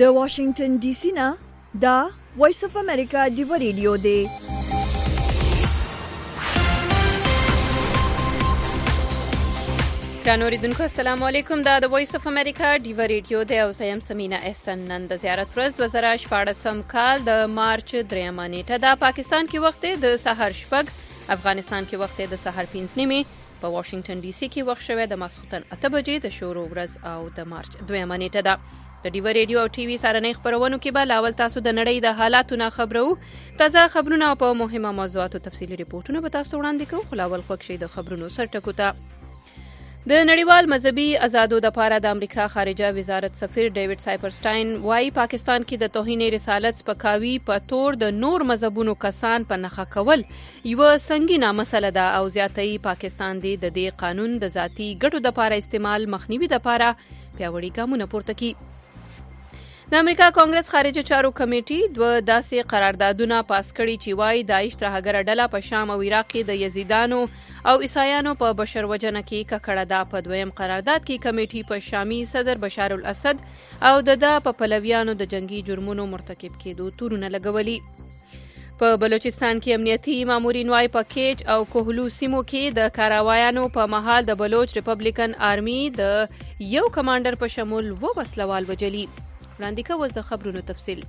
د واشنگټن ډي سي نه دا وایس اف امریکا ډیو ریډیو دی. ګرانو اوریدونکو السلام علیکم. دا د وایس اف امریکا ډیو ریډیو دی او زه یم سمینا احسن. نن د زیارت ورځ 2014 کال د مارچ 3 نیټه ده. پاکستان کې وخت د سحر 6، افغانستان کې وخت د سحر 5 نیمه، په واشنگټن ډي سي کې وخت شوه د ماسختن 8 بجې د شروع ورځ او د مارچ 2 نیټه ده. د ډیو ریډیو او ټي وي سارنۍ خبرونو کې به لاول تاسو د نړۍ د حالاتو نه خبرو، تازه خبرونه او په مهمه موضوعاتو تفصیلي ریپورتونه به تاسو وړاندې کوو. خو لاول خوښ شي د خبرونو سرټکو ته. د نړیوال مذهبي آزادو د پاره د امریکا خارجه وزارت سفیر ډیوډ سایپرسټاین وايي پاکستان کې د توهین رسالت سپکاوي په تور د نور مذهبونو کسان په نخښه کول یو سنگینه مسله ده او زیاتې پاکستان دی د دې قانون د ذاتی ګټو د پاره استعمال مخنیوي د پاره پیاوړي ګامونه پورته کړي. د امریکا کانګرس خارجه چارو کمیټې دوه داسې قراردادونه پاس کړي چې وايي داعش ترهګره ډله په شام او عراق کې د یزیدانو او عیسایانو په بشر وژنه کې ککړه ده. په دویم قرارداد کې کمیټې په شامي صدر بشار الاسد او د په پلویانو د جنگي جرمونو مرتکب کېدو تورونه لګولي. په بلوچستان کې امنیتي مامورین وايي په کیچ او کوهلو سیمو کې د کاراوایانو په مهال د بلوچ ریپبلیکن آرمي د یو کمانډر په شمول و وسلوال وجلي. وړاندې کوو د خبرونو تفصیل.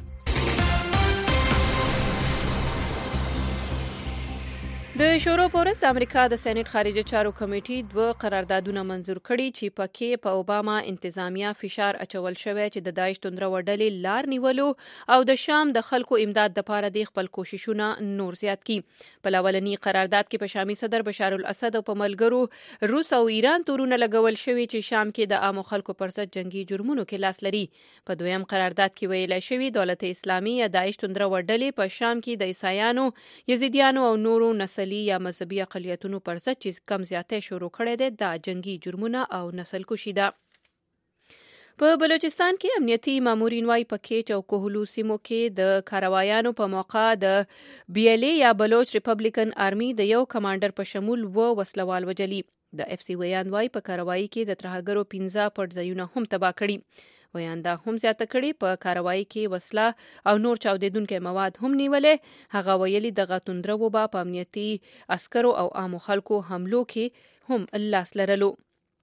د شورو په ورځ د امریکا د سېنات خارجه چارو کمیټې دوه قراردادونه منظور کړي چې پکې په اوباما انتظامیه فشار اچول شوی چې د داعش توندره وډلې لار نیولو او د شام د خلکو امداد لپاره د خپل کوششونه نور زیات کړي. په لولنی قرارداد کې په شامي صدر بشار الاسد او په ملګرو روس او ایران تورونه لګول شوی چې شام کې د عامو خلکو پر ضد جنگي جرمونو کې لاس لري. په دویم قرارداد کې ویل شوی دولت اسلامي یا داعش توندره وډلې په شام کې د عیسایانو، یزیدیانو او نورو نسل یا مذهبي اقلیتونو پر ضد چې کم زیاتې شروع کړي دي د جنگي جرمونه او نسل کشي ده. په بلوچستان کې امنیتي مامورین وايي په کیچ او کوهلو سیمو کې د کاروایانو په موقع د BLA یا بلوچ ریپبلیکن آرمي د یو کمانډر په شمول و وسلوال وجلي. د FC ویان وايي په کاروایی کې د ترهګرو 15 پټ هم تباه کړي. ویان دا هم زیاته کړي په کاروایی کې وسله او نور چاودیدونکو مواد هم نیولې. هغه ویلي د غتوندرو وبا په امنیتي عسکرو او عامو خلکو حملو کې هم لاس لرلو.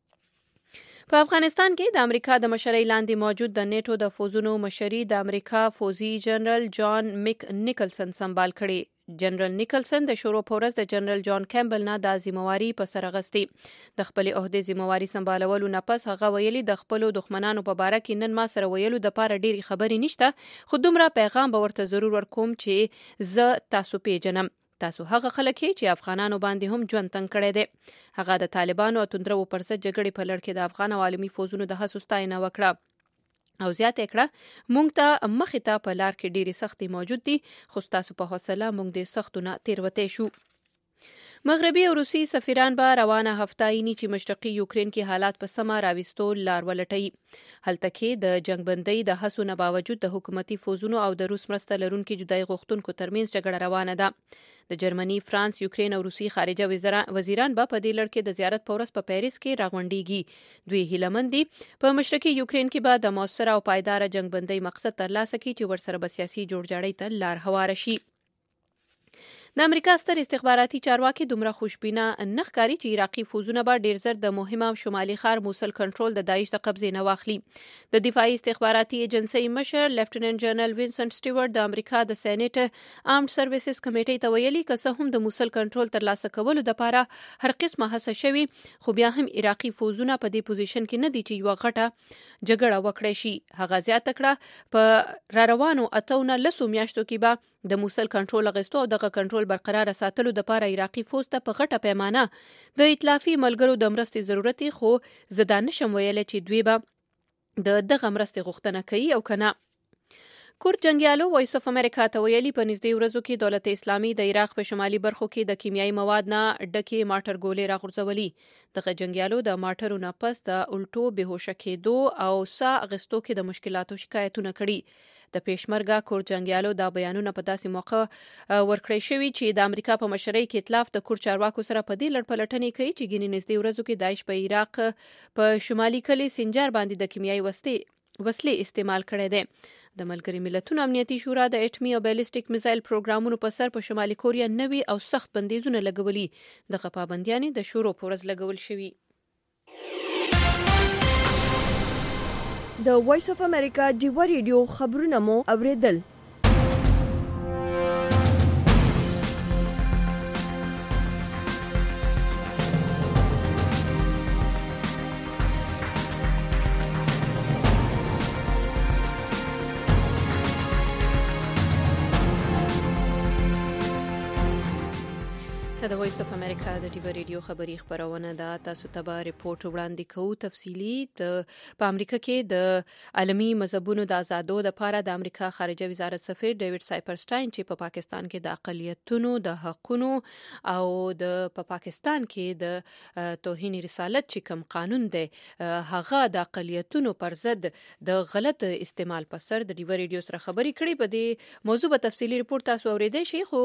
په افغانستان کې د امریکا د مشرۍ لاندې موجود د نیټو د فوزونو مشري د امریکا فوزي جنرال جان میک نیکلسن سمبال کړي. جنرال نیکلسن د شورو په ورځ د جنرال جان کیمبل نه د ذمہواری په سر غستې. د خپل عہده ذمہواری سمبالولو نه پس هغه ویلي د خپل دښمنانو په باره کې نن ما سره ویلو د پاره ډېری خبرې نشته، خو دومره پیغام به ورته ضرور ورکوم چې زه تاسو پیژنم. تاسو هغه خلک چې افغانانو باندې هم ژوند تنګ کړی دی. هغه د طالبانو او توندرو پر ضد جګړې په لړ کې د افغان او عالمي فوزونو د هڅو ستاینه وکړه او زیاته کړه مونږ ته مخې ته په لار کې ډېری سختي موجود دي، خو تاسو په حوصله مونږ د سختونه تیروتې شو. مغربي او روسي سفیران به روانه هفته اینی چې مشرقي یوکرين کې حالات په سمه راوستو لار ولټي. هلته کې د جنگ بندۍ د هڅو نه باوجود د حکومتي فوزونو او د روس مرسته لرونکو جدای غوښتونکو ترمنځ جګړه روانه ده. د جرمني، فرانس، یوکرين او روسي خارجه وزیران به په دې لړ کې د زیارت په ورځ په پیریس کې راغونډيږي. دوی هیلمن دي په مشرقي یوکرين کې به د موثر او پایدار جنگ بندۍ مقصد ترلاسه کړي چې ورسره به سیاسي جوړجاړی ته لار هواره شي. د امریکا ستر استخباراتي چارواکي دومره خوشبینه نه ښکاري چې عراقي فوزونه به ډیر زر د مهمه شمالي ښار موصل کنټرول د داعش د قبضې نه واخلي. د دفاعي استخباراتي ایجنسی مشر لیفټیننټ جنرال وینسنټ سټیوارټ د امریکا د سېنات آرمډ سروسز کمیټې ته ویلي که څه هم د موصل کنټرول ترلاسه کولو لپاره هر قسمه هڅه شوي، خو بیا هم عراقي فوزونه په دې پوزیشن کې نه دي چې یو غټه جګړه وکړي شي. هغه زیاته کړه په راروانو 18 میاشتو کې به د موصل کنټرول غستو او دغه کنټرول برقرار ساتلو د پاره عراقي فوز ته په غټه پیمانه د ائتلافي ملګرو د مرستې ضرورت خو زدا نشم ویل چې دوی به دغه مرستې غوښتنه کوي او کنه. کورد جنگیالو وایس اف امریکا ته ویلي په نږدې ورځو کې دولت اسلامي د عراق په شمالي برخو کې د کیمیاوي مواد نه ډکې ماټر ګولې راغورځولي. دغه جنگیالو د ماټرو نه پس د الټو بهوشه کېدو او ساه اغستو کې د مشکلاتو شکایتونه کړي. د پیشمرګه کورد جنگیالو دا بیانونه په داسې موقع ورکړی شوی چې د امریکا په مشرۍ کې ائتلاف د کورد چارواکو سره په دې لړ پلټنې کوي چې ګینې نږدې ورځو کې داعش په عراق په شمالي کلي سنجار باندې د کیمیاوي وسلې وسلې استعمال کړي دي. د ملګري ملتونو امنیتي شورا د اټمي او بیلسټیک میزایل پروګرامونو په سر په شمالي کوریا نوي او سخت بندیزونه لګولي. دغه پابندیانې د شورو په ورځ لګول شوي. د وایس اف امریکا ډیوا ریډیو خبرونه مو اوریدل. د وایس اف امریکا د ټي وي ریډیو خبری خبرونه ده. تاسو ته به ریپورت وړاندې کوو تفصیلی. په امریکا کې د عالمي مذهبونو د آزادو لپاره د امریکا خارجه وزارت سفیر ډیوډ سایپرسټاین چې په پاکستان کې د اقلیتونو د حقوقو او په پاکستان کې د توهین رسالت چې کوم قانون دی هغه د اقلیتونو پر ضد د غلط استعمال په سر د ټي وي ریډیو سره خبري کړي. په دې موضوع په تفصیلی ریپورت تاسو اوریدئ شئ. خو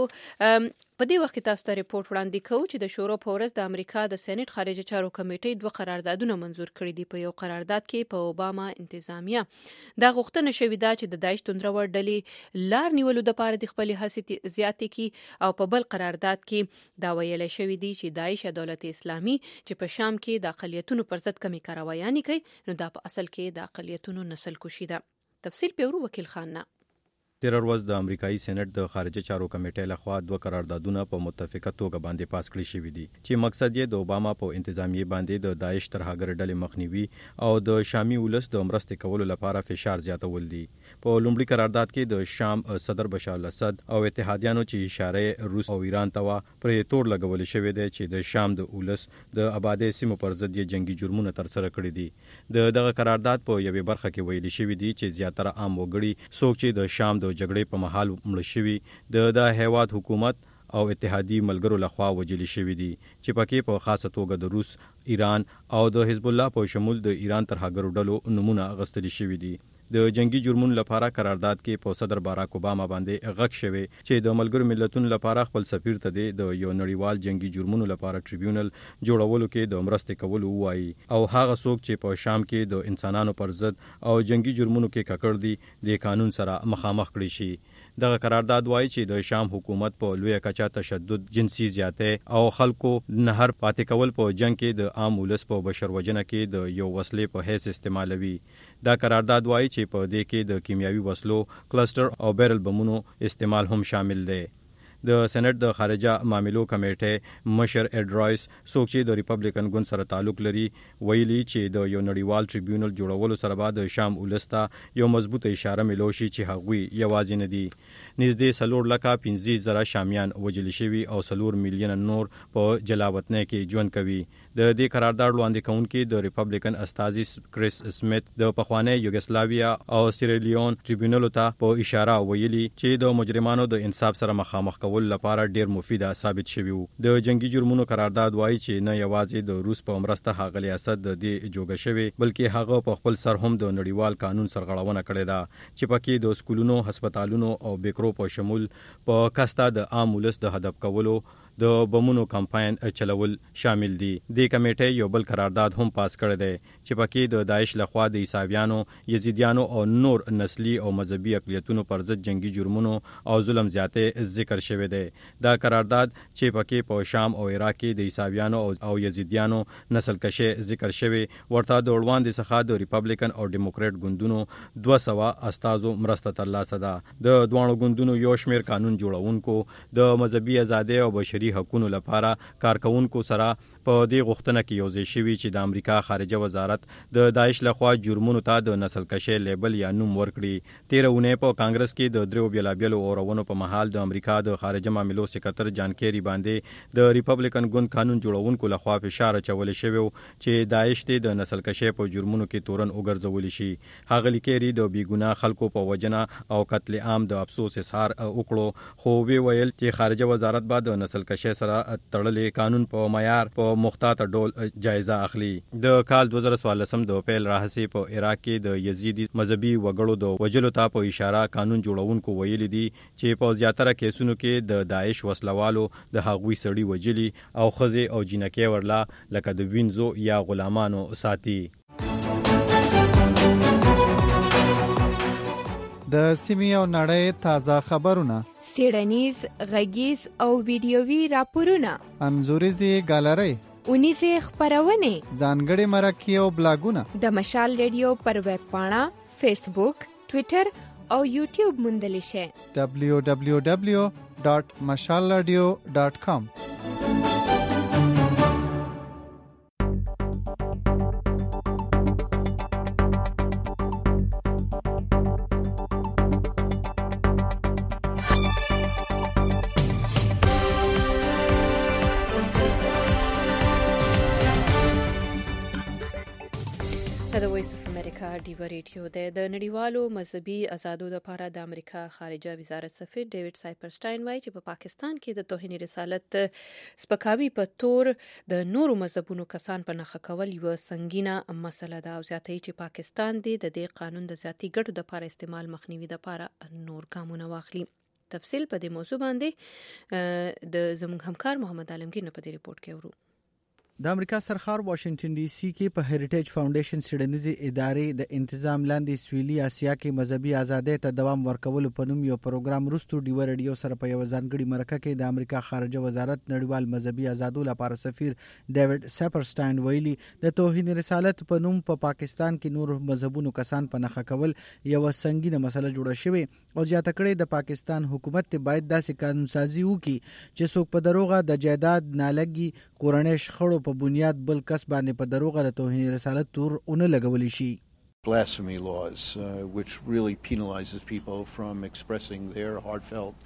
په دې وخت تاسو ته ریپورت وړاندې کوو چې د شورا په ورځ د امریکا د سېنات خارجه چارو کمیټې 2 قراردادونه منزور کړي دي. په یو قرارداد کې په اوباما انتظامیه دا غوښتنه شوې ده چې د داعش توندرور ډلې لار نیولو لپاره د خپل هڅې زیاتې کړي، او په بل قرارداد کې دا ویل شوې دي چې داعش دولت اسلامي چې په شام کې د اقلیتونو پر ضد کمی کاروایانې کوي، نو دا په اصل کې د اقلیتونو نسل کشي ده. تفصیل پیورو وکیل خان نه. تیر ورځ د امریکایي سېنات د خارجه چارو کمیټې لخوا 2 قراردادونه په متفقه توګه باندې پاس کړی شوي دي چې مقصد یې د اوباما په انتظامیه باندې د داعش ترهګر ډلې مخنیوي او د شامي ولس د مرستې کولو لپاره فشار زیاتول دي. په لومړي قرارداد کې د شام صدر بشار الاسد او اتحادیانو چې اشاره روس او ایران ته پرې تور لګول شوی دی چې د شام د ولس د آبادې سیمو پر ضد یې جنگي جرمونه تر سره کړي دي. دغه قرارداد په یوې برخه کې ویل شوی دی چې زیاتره عام وګړي څوک چې د شام د جګړې په محل مړ شوي د هیواد حکومت او اتحادی ملګرو لخوا وجل شوی دي چې پکې په خاصه توګه د روس، ایران او د حزب الله په شمول د ایران ترهګر ډلو نمونه اغستل شوی دي. د جنگي جرمونو لپاره قرارداد کې په صدر باراک اوباما باندې غږ شوی چې د ملګرو ملتونو لپاره خپل سفیر ته د یو نړیوال جنگي جرمونو لپاره ټریبیونل جوړولو کې د مرستې کولو وایي، او هغه څوک چې په شام کې د انسانانو پر ضد او جنگي جرمونو کې ککړ دي د قانون سره مخامخ کړي شي. دغه قرارداد وایي چې د شام حکومت په لوی کچا تشدد، جنسي زیاتې او خلکو نهر پاتې کول په جنگ کې د عام ولس په بشر وژنه کې د یو وسلې په حیث استعمالوي. دا قرارداد وایي چې په دې کې د کیمیاوي وسلو، کلسټر او بیرل بمونو استعمال هم شامل دی. د سېنات د خارجه معاملو کمیټې مشر اډ رایس څوک چې د ریپبلیکن ګوند سره تعلق لري ویلي چې د یو نړیوال ټریبیونل جوړولو سره به د شام ولسته یو مضبوطه اشاره ملوشي چې هغوی یوازې نه دي. نږدې 4,15,000 شامیان وژل شوي او 4 میلیونه نور په جلاوطنۍ کې ژوند کوي. د دې قرارداد وړاندې کوونکي د ریپبلیکن استازي کریس سمیت د پخوانی یوګسلاویا او سیریلیون ټریبیونل ته په اشاره ویلي چې د مجرمانو د انصاف سره مخامخ لپاره ډیر مفید ثابت شوی وو. د جنگي جرمونو قرارداد وایي چې نه یوازې د روس په مرسته ښاغلی اسد د دې جوګه شوی، بلکې هغه په خپل سر هم د نړیوال قانون سرغړونه کړې ده چې پکې د سکولونو، هسپتالونو او بیکرو په شمول په کستا د عام ولس د هدف کولو د بمونو کمپاین چلول شامل دي. د کمیټې یو بل قرارداد هم پاس کړی دی چې پکې د داعش لخوا د عیسویانو، یزیدیانو او نور نسلی او مذهبي اقلیتونو پر ضد جنگي جرمونو او ظلم زیاتې ذکر شوی دی. دا قرارداد چې پکې په شام او عراق کې د عیسویانو او یزیدیانو نسل کشي ذکر شوی، ورته د وړاندې څخه د ریپبلیکن او ډیموکریټ ګوندونو 200 استازو مرسته ترلاسه ده. د دوه ګوندونو یو شمیر قانون جوړونکو د مذهبي ازادۍ او بشري حقوقو لپاره کارکونکو سره په دې غوښتنه کې یوځای شوي چې د امریکا خارجه وزارت د داعش لخوا جرمونو ته د نسل کشي لیبل یا نوم ورکړي. 13 اونۍ په کانګرس کې د دریو بیلابیلو اورونو په محل د امریکا د خارجه معاملو سکرټر جان کیری باندې د ریپبلیکن ګوند قانون جوړونکو لخوا فشار اچول شوی چې داعش ته د نسل کشي په جرمونو کې تورن وګرځول شي. هغه لیکري د بیګناه خلکو په وجنه او قتل عام د افسوس اظهار وکړو، خو وی ویل چې خارجه وزارت بعد د نسل کشي سره تړلې قانون په معیار په مختاط ډول جایزه اخلي. د کال 2014 د اپریل راهسي په عراق کې د یزیدي مذهبي وګړو د وجلو ته په اشاره قانون جوړونکو ویلي دي چې په زیاتره کیسونو کې د داعش وسلوالو د هغوی سړي وجلي او خزه او جنکې ورلا لکه د وینزو یا غلامانو ساتي. د سیمې او نړۍ تازه خبرونه، څېړنیز، غږیز او ویډیويي راپورونه، انځوریزې ګالرۍ، اونیزې خپرونې، ځانګړي مرکې او بلاګونه د مشال ریډیو پر ویب پاڼه، فیسبوک، ټویټر او یوټیوب موندلی شئ. www.mashalradio.com. د وایس اف امریکا ډیو ریډیو د نړیوالو مذهبي آزادو لپاره د امریکا خارجه وزارت سفیر ډیوډ سایپرسټاین وایي چې په پاکستان کې د توهین رسالت سپکاوي په تور د نورو مذهبونو کسان په نښه کول یو سنگینه مسله ده او زیاتوي چې پاکستان د دې قانون د ذاتي ګټو لپاره استعمال مخنیوي لپاره نور ګامونه واخلي. تفصیل په دې موضوع باندې د زموږ همکار محمد عالمگیر نه په دې ریپورت کې ورو. د امریکا سرخار واشنگټن ډي سي کې په هریټیج فاونډیشن سیډنیزي ادارې د انتظام لاندې سویلي اسیا کې مذهبي ازادۍ ته دوام ورکولو په نوم یو پروګرام وروسته ډیو ریډیو سره په یو ځانګړي مرکه کې د امریکا خارجه وزارت نړیوال مذهبي ازادو لپاره سفیر ډیوډ سایپرسټاین ویلي د توهین رسالت په نوم په پاکستان کې نور مذهبونو کسان په نښه کول یو سنگینه مسله جوړه شوې او زیاته کړې د پاکستان حکومت ته باید داسې قانون سازي وکړي چې څوک په دروغه د جایداد نالګي کورنۍ شخړو په بنیاد بل کس باندې په دروغه د توهین رسالت تور اون لګولې شي. Blasphemy laws, which really penalizes people from expressing their heartfelt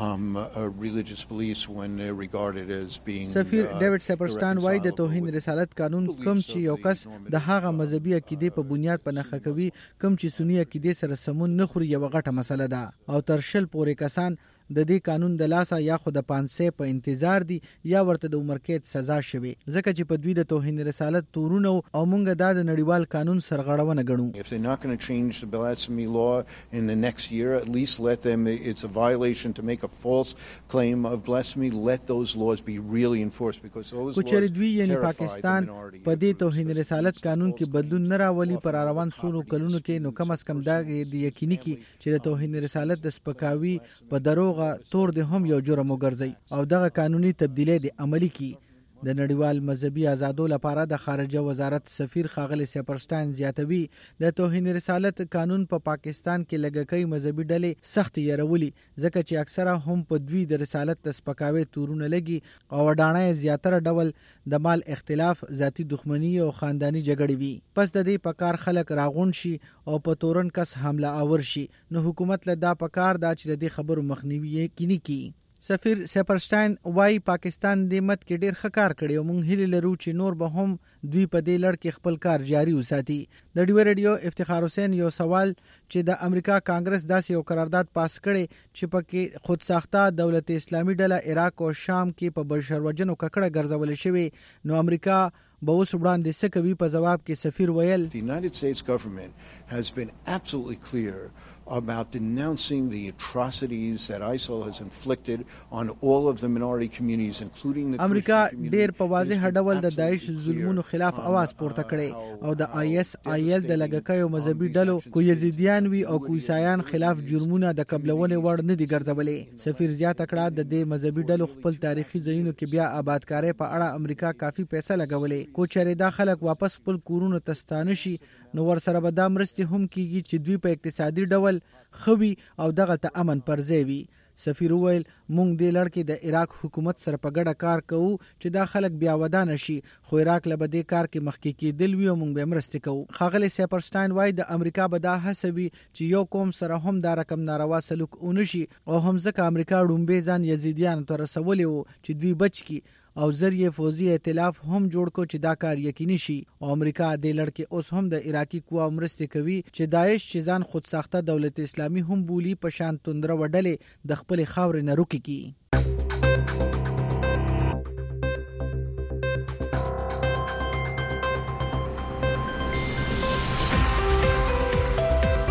religious beliefs when they're regarded as being. سفیر ډیوډ سایپرسټاین وایي د توهین رسالت قانون کوم چې یو کس د هغه مذهبي عقیدې په بنیاد په نښه کوي کوم چې سنی عقیدې سره سمون نه خوري یو غټه مسله ده او تر شل پورې کسان د دې قانون د لاسه یا خو د پانسې په انتظار دي یا ورته د عمر قید سزا شوي ځکه چې په دوی د توهین رسالت تورونه او مونږ د نړیوال قانون سرغړونه ګڼو. If they're not going to change the blasphemy law in the next year, at least let them, it's a violation to make a false claim of blasphemy, let those laws be really enforced because those laws terrify the minority. په دې توهین رسالت قانون کې بدلون نه راولي پر روان سولو کلونو کې نو کم از کم دا د یقیني کې چې د توهین رسالت د سپکاوي په دروغ تور د هم یو جرم وګرځي او دغه قانوني تبدیلی د عملی کی. د نړیوال مذهبي آزادو لپاره د خارجه وزارت سفیر ښاغلی سایپرسټاین زیاتوي د توهین رسالت قانون په پاکستان کې لږکۍ مذهبي ډلې سخت یرولي ځکه چې اکثره هم په دوی د رسالت د سپکاوي تورونه لګي او وډانه زیاتره ډول د مال اختلاف، ذاتی دښمنی او خاندانی جګړې وي. پس د دې په کار خلک راغون شي او په تورن کس حمله آور شي نو حکومت له دا په کار دا چې د دې خبرو مخنیوي یقیني کړي. سفیر سایپرسټاین وايي پاکستان د مت کې ډیر ښه کار کړی او موږ هیله لرو چې نور به هم دوی په دې لړ کې خپل کار جاري وساتي. د ډیو ریډیو افتخار حسین یو سوال چې د امریکا کانګرس داسې یو قرارداد پاس کړي چې پکې خود ساخته دولت اسلامي ډله عراق او شام کې په بشروجنو ککړه ګرځول شوی نو امریکا به اوس وړاندې څه کوي په جواب کې سفیر ویل The United States government has been absolutely clear about denouncing the atrocities that ISIL has inflicted on all of the minority communities including the امریکا ډیر په واضح ډول د داعش ظلمونو خلاف आवाज پورته کړي او د ISIL د لږکیو مذهبي ډلو کو یزیدیان وی او کو عیسایان خلاف جرمونه د قبلونې وړ نه دي ګرځولې. سفیر زیات کړه د دې مذهبي ډلو خپل تاریخي ځایونو کې بیا آبادکاري په اړه امریکا کافي پیسې لګولې کو چېرې دا خلک واپس خپل کورونو ته ستانه شي نو ورسره به دا مرستې هم کیږي چې دوی په اقتصادي ډول خوي او دغه ته امن پر ځای وي. سفیر ویل مونږ د لړ کې د عراق حکومت سره په ګډه کار کوو چې دا خلک بیا ودانه شي خو عراق له بده کار کې مخکې کېدل وی او مونږ به مرسته کوو. ښاغلی سایپرسټاین وایي د امریکا به دا هڅوي چې یو قوم سره هم دا رقم ناروا سلوک ونشي او هم ځکه امریکا ډومبې ځان یزیدیان ته رسولی وو چې دوی بچ کی او ذریعہ فوزي ائتلاف هم جوړ کو چې دا کار یقیني شي او امریکا د لړ کې اوس هم د عراقي قوا مرسته کوي چې داعش چې ځان خود ساخته دولت اسلامي هم بولی په شان توندره وډلې د خپل خاورې نه روکي کی.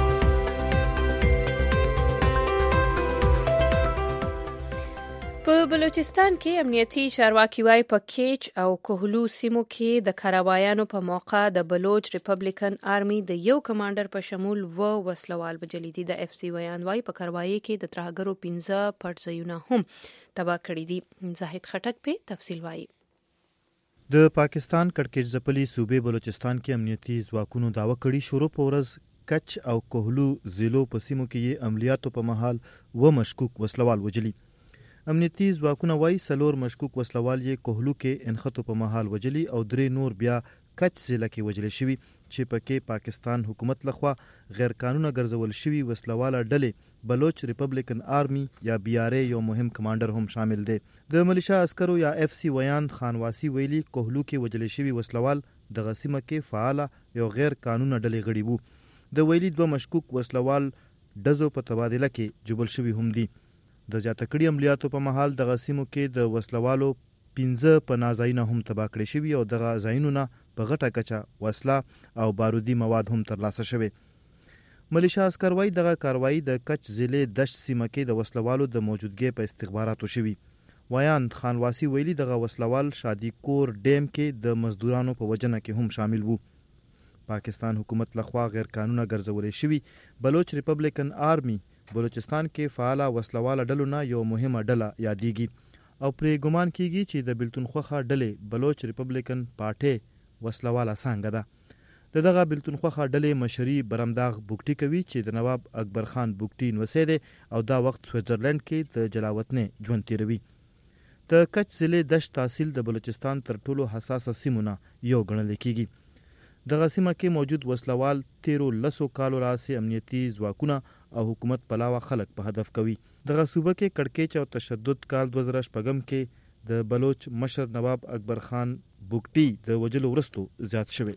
په بلوچستان کې امنیتي چارواکي وايي په کیچ او کوهلو سیمو کې د کاروایانو په موقع د بلوچ ریپبلیکن آرمي د یو کمانډر په شمول وسلوال وژلي دي. د اف سی ویان وايي په کاروایی کې د ترهګرو 15 پټ ځایونه هم تباه کړي دي. زاهد خټک په تفصیل وايي. د پاکستان کړکېچ ځپلي صوبې بلوچستان کې امنیتي ځواکونو دعوه کړې شروع په ورځ کچ او کوهلو ضلعو په سیمو کې عملیاتو په مهال مشکوک وسلوال وژلي. امنیتي ځواکونه وايي 4 مشکوک وسلوال یې کوهلو کې انخطو په مهال وژلي او 3 نور بیا کچ ضلع کې وژل شوي چې پکې پاکستان حکومت لخوا غیر قانونه ګرځول شوي وسلواله ډلې بلوچ ریپبلیکن آرمي یا بی آر ای یو مهم کمانډر هم شامل دی. د ملیشا عسکرو یا اف سی ویان خانواسی ویلي کوهلو کې وژل شوي وسلوال د غسیمه کې فعاله یو غیر قانونه ډلې غړي وو. د ویلي 2 مشکوک وسلوال ډزو په تبادله کې جبل شوي هم دي. د زیاته کړي عملیاتو په مهال د غسیمو کې د وسلوالو 15 پناه ځایونه هم تباه کړي شوي او دغه ځایونو نه په غټه کچه وسله او بارودي مواد هم ترلاسه شوي. ملیشا عسکر وايي دغه کاروایی د کچ ضلع دشت سیمه کې د وسلوالو د موجودګۍ په استخباراتو شوي. ویان خانواسی ویلي دغه وسلوال شادي کور ډیم کې د مزدورانو په وجنه کې هم شامل وو. پاکستان حکومت لخوا غیر قانونه ګرځولې شوي بلوچ ریپبلیکن آرمي بلوچستان کې فعاله وسلواله ډلو نه یو مهمه ډله یادېږي او پرې ګمان کیږي چې د بلتون خوخه ډلې بلوچ ریپبلیکن پارټي وسلواله څنګه ده. دغه بلتون خوخه ډلې مشري برمداغ بوکټي کوي چې د نواب اکبر خان بوکټي نوسې دی او دا وخت سویټزرلند کې د جلاوطنۍ ژوند تیروي. د کچ ضلع دشت تحصیل د بلوچستان تر ټولو حساسه سیمونه یو ګڼل کیږي. دغه سیمه کې موجود وسلوال 13 کالو راځي امنیتي ځواکونه او حکومت پلاوه خلک په هدف کوي. دغه صوبه کې کړکېچ او تشدد کال 2014 کې د بلوچ مشر نواب اکبر خان بوکټي د وجلو ورستو زیات شوی.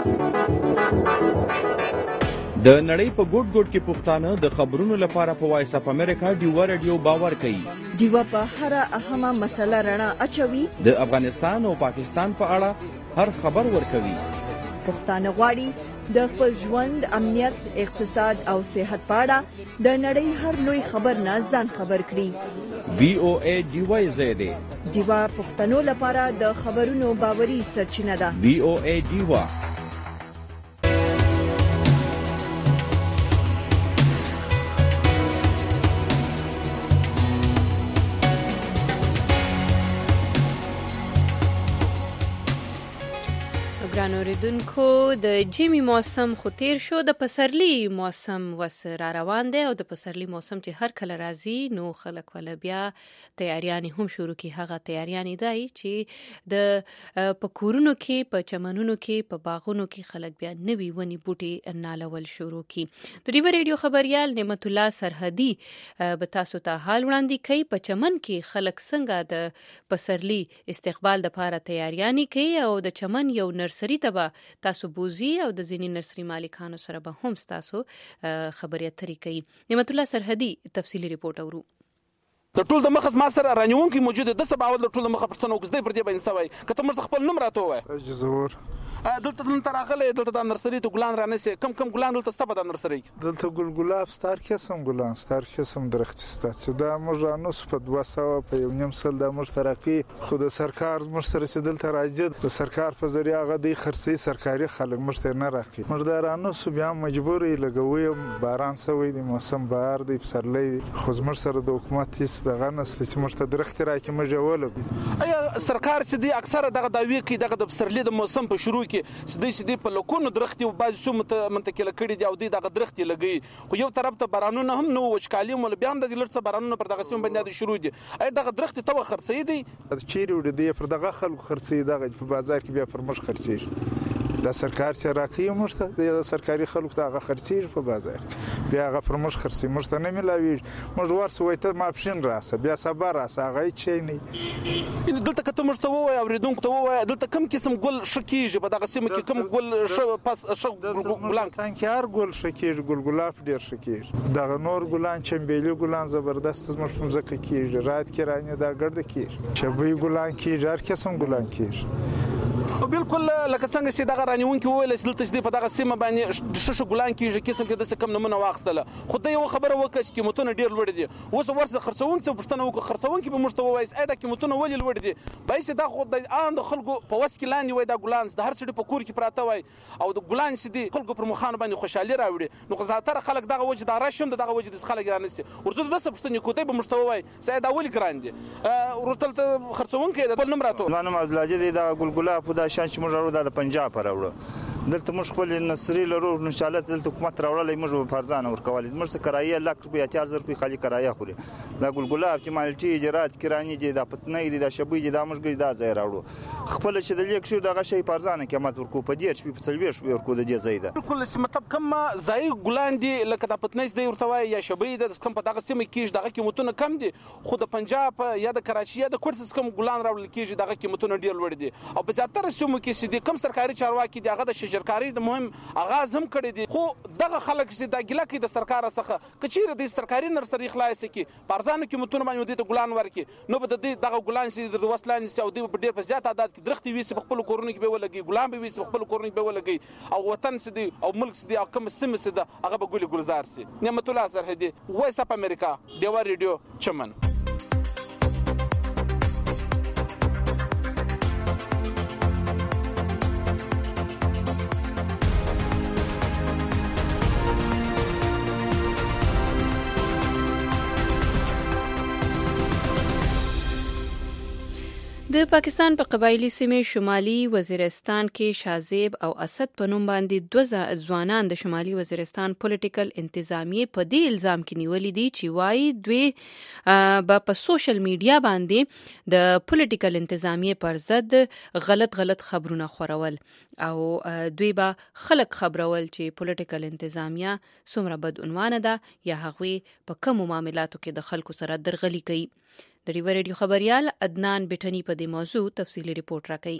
د نړۍ په ګوټ ګوټ کې پښتانه د خبرونو لپاره په وایس اف امریکا ډیوا رادیو باور کوي. ډیوا په هر اهمه مسله رڼا اچوي. د افغانستان او پاکستان په اړه هر خبر ورکوي. پښتانه غواړي د خپل ژوند امنیت اقتصاد او صحت په اړه د نړۍ هر لوی خبر نه ځان خبر کړي. وی او ای ډیوا زیاده ډیوا پښتنو لپاره د خبرونو باوري سرچینه ده. وی او ای ډیوا. ګران اوریدونکو د جیمی موسم خو تیر شو، د پسرلی موسم وس را روان دی او د پسرلی موسم چې هر کله راځي نو خلک ول بیا تیاریان هم شروع کی. هغه تیاریان دی چې د پکورونو کې په چمنونو کې په باغونو کې خلک بیا نوی ونی بوټي نالول شروع کی. د ریو ریډیو خبريال نعمت الله سرحدي به تاسو ته حال وړاندې کوي په چمن کې خلک څنګه د پسرلی استقبال د لپاره تیاریان کوي او د چمن یو نرسري ته تاسو بوزي او د ځینې نرسري مالکانو سره به هم تاسو خبرې اترې کوي. نعمت الله سرحدي تفصیلی ریپورت اورو. د ټول د مخز ما سره رانیون کې موجود د سبا ول ټول د مخ پښتنو وګزدې پر دې باندې سوي کته مست خپل نوم راته وای جزور دلته نن تراغله دلته د نرسري ته ګلان رانسي کم ګلان دلته ستبه د نرسري دلته ګلاب ستار قسم ګلان ستار قسم درخت ستات چې دا موږ نو په 200 په یو نیم سل د موږ ترقی خو د سرکار موږ سره چې دلته راځي د سرکار په ذریعہ غدي خرسي سرکاري خلک موږ ته نه راکې موږ دا رانو بیا مجبور لګوي باران سوي د موسم بهار دی پسرلی خو موږ سره د حکومت هیڅ دغه نسته چې موږ ته درخت راکې موږ ولګو. ایا سرکار چې دی اکثره دغه داوی کوي دغه د پسرلی د موسم په شروع کې سدي په لکونو درختي او بعض سو منتقل کړي دی او دغه درختي لګي خو یو طرف ته بارانونه هم نو وچکالي مول بیا هم د لړڅ بارانونه پر دغه سیم باندې شروع دي. ایا دغه درختي ته خرڅي دي چیرې وړي دی پر دغه خلکو خرڅي دغه په بازار کې بیا پر مش خرڅي د سرکار چې راکې مشته د سرکاري خلکو ته هغه خرڅي په بازار بیا هغه پر مش خرڅي مشته نه ملاوي موږ ورسوي ته ماپشن راسه بیا صبر راسه هغه چي نه دلته کته مشته وای اوریدونکو ته وای دلته کم قسم ګل شکیږي په دغه سیم کې کم ګل پس ګلان تانکار ګل شکیږي ګلاب ډیر شکیږي دغه نور ګلان چمبيلي ګلان زبردست مش په ځکه کیږي رات کې رانه دا ګرد کیږي چبي ګلان کیږي هر قسم ګلان کیږي بالکل لکه څنګه چې دغه رانیونکي وویل چې دلته چې په دغه سیمه باندې شش ګلان کېږي قسم کې داسې کم نمونه واخیستله خو ده یوه خبره وکړه چې قیمتونه ډېر لوړ دي اوس ورسره خرڅوونکي څه پوښتنه وکړه خرڅوونکي به موږ ته ووایي دا قیمتونه ولې لوړ دي باید چې دا خو د عام د خلکو په وس کې لاندې وای دا ګلان د هر سړي په کور کې پراته وای او د ګلان چې دي خلکو پر مخانو باندې خوشحالي راوړي نو خو زیاتره خلک دغه وجه دا راشم دغه وجه د خلک رانیسي ورته داسې پوښتنې کوي به موږ ته ووایي چې دا ولې ګران دي ورته خرڅوونکی د خپل نوم راته ما نوم عبدالجد دا ګلګلا په دا شان چې موږ راوړو د پنجاب راوړو دلته موږ خپل نصري لرو نشالت دلته حکومت راوړلې موږ په فرزانه ورکولې موږ څه کرایه لک روپیا 8000 روپیا خالي کرایه خوري دا ګلګلا چې مالټي اجرات کرانی دي دا پتنې دي دا شبي دي دا موږ دا ځای راوړو خپل چې د لیک شو دغه شی فرزانه قیمت ورکو په دې شپې په څلوي شپې ورکو د دې ځای دا بالکل مطلب کوم ځای ګلان دي لکه د پتنې دی ورته وای یا شبي د کوم په دغه سیمه کې دغه قیمتونه کم دي خو د پنجاب یا د کراچي یا د کوټس کوم ګلان راوړل کېږي دغه قیمتونه ډیر لوړ دي او په زیاتره سیمو کې چې کوم سرکاري چارواکي دغه د شجرکاری د مهم آغاز هم کړی دي خو دغه خلک چې د ګیله کې د سرکار څخه کچیر د سرکاري نرسري خلاص کی پارزانو کې متونه باندې د ګلان ورکی نو به د دغه ګلان چې د وسلان سي او د ډېر په زیات عدد کې درختي وي په خپل کورونو کې به ولګي ګلان به وي په خپل کورونو کې به ولګي او وطن سي او ملک سي او کوم سیمه سي هغه به ګل ګلزار سي نعمت الله سرحدي وایس اپ امریکا دیوا ریډیو چمن د پاکستان په قبایلی سیمې شمالي وزیرستان کې شازیب او اسد په نوم باندې دوه ځوانان د شمالي وزیرستان پولیټیکل انتظامیه په دې الزام کې نیولې دي چې وايي دوی په سوشل میډیا باندې د پولیټیکل انتظامیه پر ضد غلط خبرونه خورول او دوی به خلک خبرول چې پولیټیکل انتظامیه څومره بدعنوانه ده یا هغوی په کومو معاملاتو کې د خلکو سره درغلي کوي. د ریور ریډیو خبريال عدنان بټنی په دې موضوع تفصیلی ریپورت راکړي.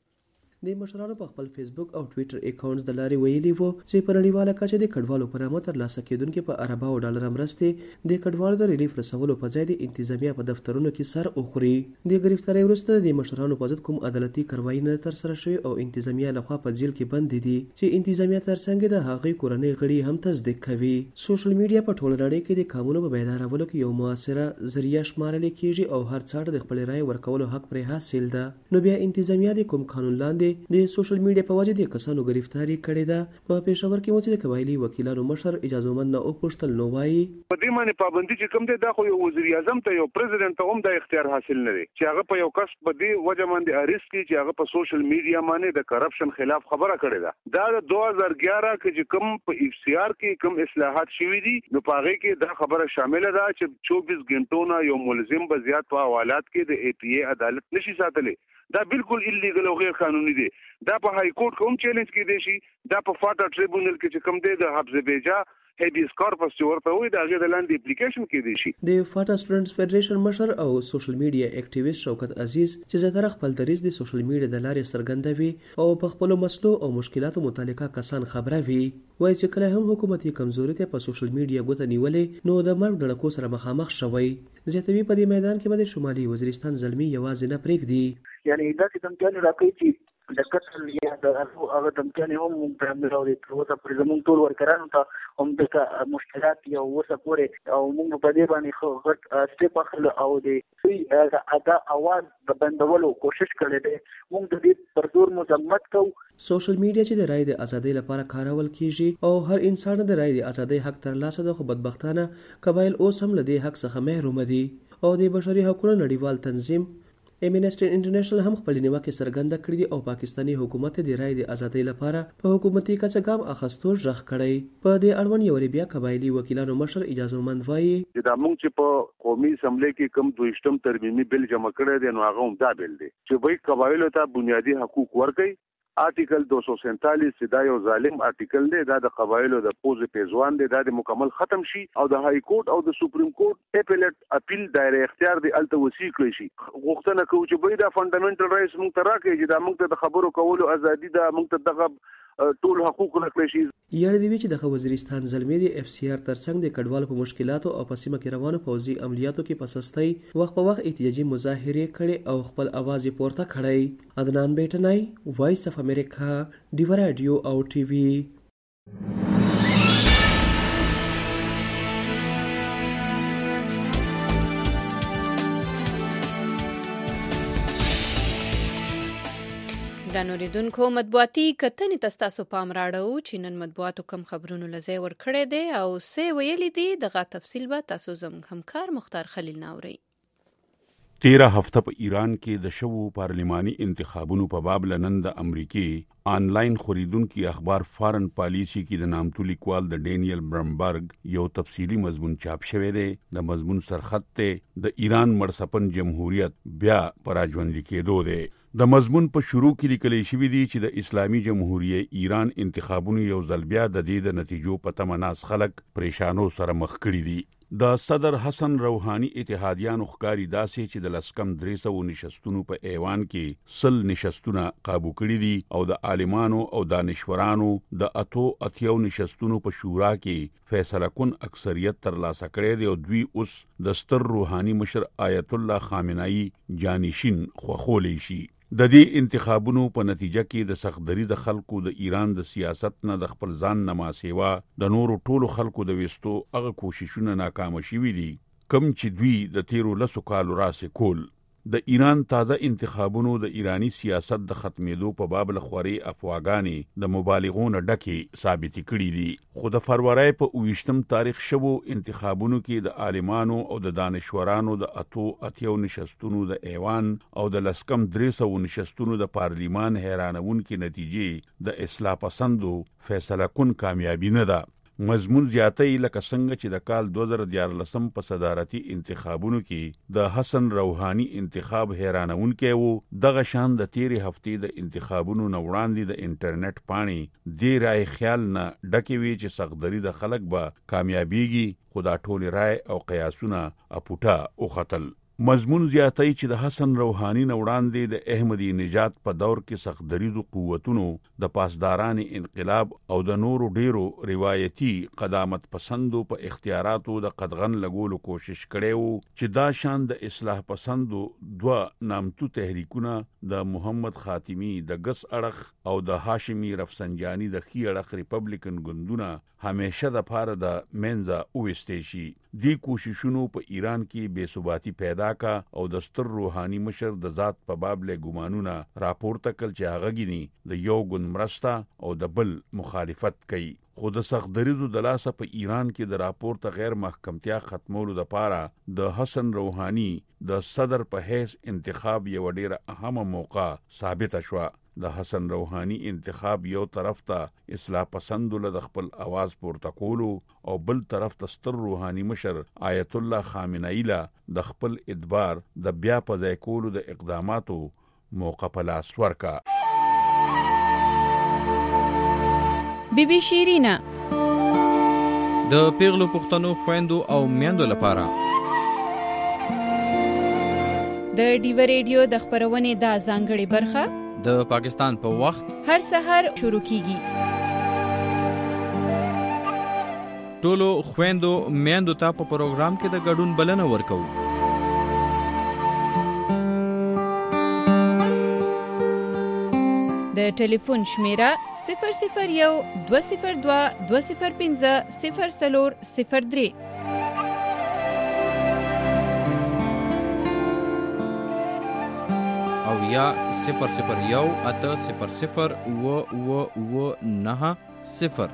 د مشرانو په خپل فیسبوک او ټوئیټر اکاونټس د لارې ویلي وو چې په نړیواله کچه د کډوالو پر نامه ترلاسه کېدونکو په ارباو ډالر مرستې د کډوالو د ریلیف رسولو په ځای د انتظامیه په دفترونو کې سر اوخري. د گرفتاری وروسته د مشرانو په ضد کوم عدالتي کاروایی نه تر سره شوی او انتظامیه لخوا په جیل کې بند دي چې انتظامیه ترڅنګ د هغې کورنۍ غړي هم تصدیق کوي. سوشل میډیا په ټوله نړۍ کې د قانون په بیدارولو کې یو موثره ذریعہ شمارل کېږي او هر څاړه د خپل رائے ورکولو حق پر حاصل ده. نو بیا انتظامیه د کوم قانون لاندې د سوشل میډیا په وجه د کسانو گرفتاری کړې ده. په پېښور کې چې د قبایلی وکیلانو مشر اجازهمند نه او پښتل نو وایي په دې باندې پابندي چې کوم دی دا خو یو وزیر اعظم ته یو پریزیدنت ته هم د اختیار حاصل نه دی چې هغه په یو کس په دې وجه باندې اریسټ کړي چې هغه په سوشل میډیا باندې د کرپشن خلاف خبره کړې ده. دا د 2011 کې چې کوم په اف سی آر کې کوم اصلاحات شوي دي نو په هغه کې دا خبره شامل ده چې 24 غنټو نه یو ملزم به زیات په حوالات کې د ای پی ای عدالت نشي ساتلی. دا بالکل الیګل او غیر قانوني دی. دا په های کورټ کوم چیلنج کې دی شي دا په فاټا ټریبونل کې چې کوم دی د حفظ بیجا هیبیس کارپس چې ورته وي دا غیر لاندې اپلیکیشن کې دی شي. د فاټا سټوډنټس فدریشن مشر او سوشل میډیا اکټیویست شوکت عزیز چې زیاتره خپل دریځ د سوشل میډیا د لارې څرګندوي او په خپل مسلو او مشکلاتو متعلقه کسان خبره وي وایي چې کله هم حکومتي کمزوري ته په سوشل میډیا ګوته نیولې نو د مرګ د لکو سره مخامخ شوی. زیاتوي په دې میدان کې به شمالي وزیرستان زلمی یوازې نه پرېږدي یعنی دا چې دمکان راکړي چې د قتل یا د هغه دمکان هم موږ په امر او د تروسه پر زموږ ټول ورکرانو ته هم د مشکلات یو وسه پورې او موږ په دې باندې خو غټ سټیپ اخلو او د ادا اواز د بندولو کوشش کړی دی. موږ د دې پر زور مذمت کوو. سوشل میډیا چې د رائے د ازادۍ لپاره کارول کیږي او هر انسان د رائے د ازادۍ حق ترلاسه ده خو بدبختانه قبایل اوس هم له دې حق څخه محروم دي او د بشري حقوقو نړیوال تنظیم امنسټي انټرنیشنل هم خپل نیوکه څرګنده کړې دي او پاکستاني حکومت د رائے د ازادۍ لپاره په حکومتي کچه ګام اخیستو ژغ کړی. په دې اړوند یو بیا قبایلی وکیلانو مشر اجازهمند وایي چې دا موږ چې په قومي اسمبلی کې کوم 22م ترمیمي بل جمع کړی دی نو هغه هم دا بل دی چې وایي قبایلو ته بنیادی حقوق ورکړي. آرټیکل 247 دا یو ظالم آرټیکل دی دا د قبایلو د پوز پیزوان دی دا د مکمل ختم شي او د های کورټ او د سپریم کورټ اپیلیټ اپیل دایره اختیار دی الته وسیع کړی شي. غوښتنه کوي چې به دا فندامنټل رائټس موږ ته راکړي چې دا موږ ته د خبرو کولو ازادي ده موږ ته دغه ټول حقوق ورکړي شي. یاد دی چې د وزیرستان زلمی دی اف سی آر ترڅنګ د کډوالو په مشکلاتو او په سیمه کې روانو پوځي عملیاتو کې په سستۍ وخت په وخت احتجاجي مظاهرې کړي او خپل आवाज یې پورته کړی. عدنان بیٹنای، وایس اف امریکا، ډیو رادیو او ټي وي. درنوریدونکو مطبوعاتي کتنې ته ستاسو پام راړو چې نن مطبوعاتو کم خبرونو لځای ورکړی دی او څه ویلي دي دغه تفصیل به تاسو زموږ همکار مختار خلیل ناوري. 13 هفته په ایران کې د شوو پارلماني انتخابونو په باب نن د امریکای آنلاین خریدونکو اخبار فارن پالیسی کې د نامتو لیکوال د ډینیل برمبرګ یو تفصیلی مضمون چاپ شوی دی. د مضمون سرخط ته د ایران مرسپن جمهوریت بیا پراژوندي کېدو دی. د مضمون په شروع کې لیکل شوی دی چې د اسلامي جمهوریت ایران انتخابونو یو ځل بیا د دې د نتیجو په تمه ناس خلک پریشانو سره مخ کړي دي. د صدر حسن روحاني اتحادیانو ښکاری داسې چې د لسکم 300 نشستونو په ایوان کې 100 نشستونه قابو کړي دي او د عالمانو او دانشورانو د اتیو نشستونو په شورا کې فیصله کن اکثریت ترلاسه کړي دي او دوی اوس د ستر روحاني مشر آیت الله خامنه‌ای جانشین خوخولې شي. د دې انتخابونو په نتیجه کې د سختدري د خلکو د ایران د سیاست نه د خپل ځان نما سیوا د نورو ټولو خلکو د وستو هغه کوششونه ناکام شوي دي کم چې دوی د 13 کالو راسه کول. د ایران تازه انتخابونو د ایرانی سیاست د ختمېدو په باب لخوري افواګانی د مبالغونو ډکه ثابت کړي دي. خو د فروری په 28 تاریخ شوو انتخابونو کې د عالمانو او د دانشورانو د اتیو نشستونو د ایوان او د لسکم 300 نشستونو د پارلیمان حیرانونکې نتیجې د اصلاح پسندو فیصله کن کامیابی نه ده. مضمون زیاتې لکه څنګه چې د کال 2014 په صدارتي انتخابونو کې د حسن روحاني انتخاب حیرانونکی وو. دغه شان د 13 هفتې د انتخابونو نه وړاندې د انټرنیټ پاڼې د رای خیال نه ډکې وی چې سختدري د خلک به کامیابیږي خو دا ټول رای او قیاسونه اپوټا او خطل. مضمون زیاتې چې د حسن روحاني نه وړاندې د احمدی نژاد په دور کې سختدریزو قوتونو د پاسداران انقلاب او د نورو ډیرو روایتي قدامت پسندو په اختیاراتو د قدغن لګولو کوشش کړي وو چې دا شان د اصلاح پسندو دوه نامتو تحریکونه د محمد خاتمی د ګس اړخ او د هاشمی رفسنجانی د خي اړخ ریپبلیکن ګوندونه همیشه د پاره د منځه اوستې شي. دی کوششونو په ایران کې بے ثباتی پیدا کا او د ستر روحاني مشر د ذات په باب له ګمانونه راپورته کړ چې هغه غني د یو ګوند مرسته او د بل مخالفت کوي. خو د سختدریزو د لاسه په ایران کې د راپورته غیر محکمتیا ختمولو د پاره د حسن روحاني د صدر په حیث انتخاب یو ډیره اهمه موقع ثابت شوه. د حسن روحاني انتخاب یو طرف ته اصلاح پسندو له خپل आवाज پورته کولو او بل طرف ته ستر روحاني مشر آیت الله خامنه‌ای له د خپل ادبار د بیا په ځای کولو د اقداماتو موقع په لاس ورکا. بیبي شیرینا د پیغلو پښتنو خويندو او میندو لپاره د ډیو ریډیو د خبرونې د ځانګړي برخه د پاکستان په وخت هر سحر شروع کیږي. ټولو خويندو میندو ته په پروګرام کې د ګډون بلنه ورکو. د ټلیفون شمیره 001 202 205 0403 او یا 001 800 990.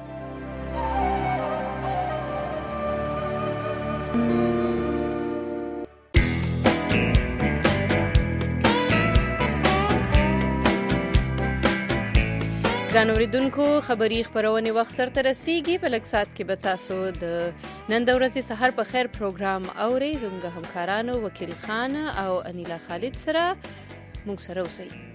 درنوریدونکو خبری خبرونه وخت سره رسیدي په لږ سات کې به تاسو د نن د ورځې سحر په خیر پروګرام اوري. زموږ همکارانو وکیل خان او انیلا خالد سره موږ سره اوسئ.